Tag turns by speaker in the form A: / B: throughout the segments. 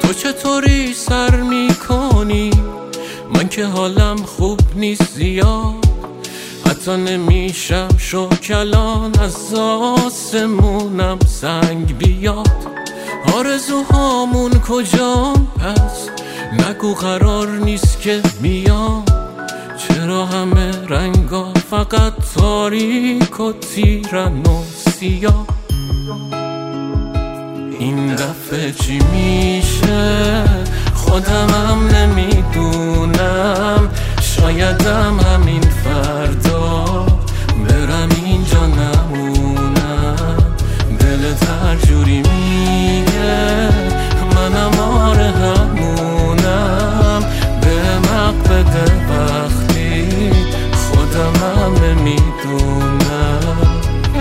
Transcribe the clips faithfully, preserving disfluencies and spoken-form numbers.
A: تو چطوری سر میکنی؟ من که حالم خوب نیست زیاد، حتی نمیشم شوکلان از آسمونم سنگ بیاد. آرزوهامون کجام پس؟ نگو قرار نیست که میام. چرا همه رنگا فقط تاریک و تیرن و سیاه؟ این دفعه چی میشه خودمم نمیدونم. شایدم همین فردا برم اینجا نمونم. دلت هر جوری میگه منم آره همونم. به مق بده وقتی خودمم نمیدونم.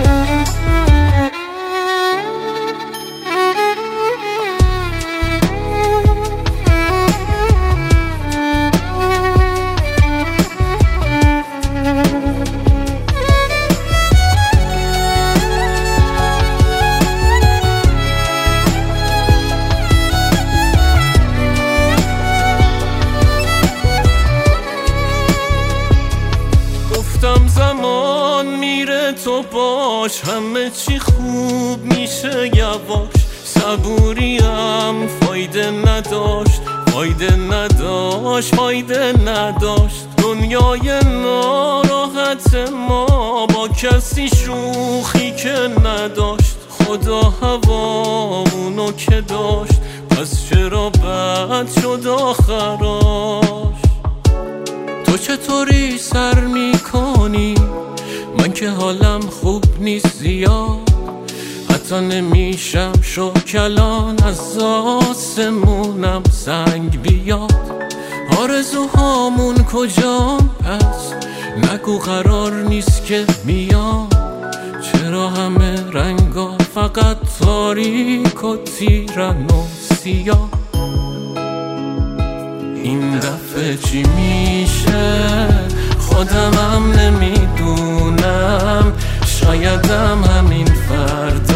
A: زمان میره تو باش، همه چی خوب میشه یواش. صبوریم فایده نداشت، فایده نداشت، فایده نداشت. دنیای ناراحت ما با کسی شوخی که نداشت. خدا هوامونو که داشت، پس چرا بد شد آخراش؟ تو چطوری سر میکنی؟ من که حالم خوب نیست زیاد، حتی نمیشم شوکلان از آسمونم سنگ بیاد. آرزوهامون کجام پس؟ نگو قرار نیست که میام. چرا همه رنگا فقط تاریک و تیرن و سیاه؟ این دفعه چی میشه خودمم نمیدونم. شایدم همین فردا